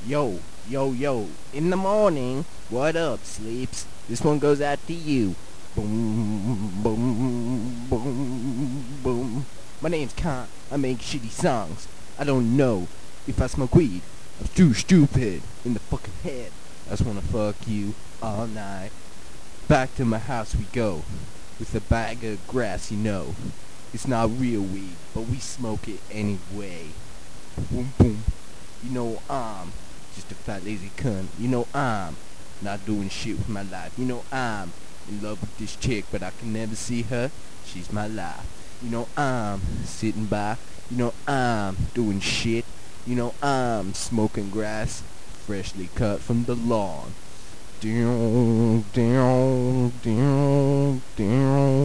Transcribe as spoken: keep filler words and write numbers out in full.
Yo, yo, yo, in the morning, what up, sleeps? This one goes out to you. Boom, boom, boom, boom. My name's Khan. I make shitty songs. I don't know if I smoke weed. I'm too stupid in the fucking head. I just wanna fuck you all night. Back to my house we go, with a bag of grass, you know. It's not real weed, but we smoke it anyway. Boom, boom. You know I'm just a fat lazy cunt. You know I'm not doing shit with my life. You know I'm in love with this chick, but I can never see her. She's my life. You know I'm sitting by. You know I'm doing shit. You know I'm smoking grass, freshly cut from the lawn. Down, down, down, down.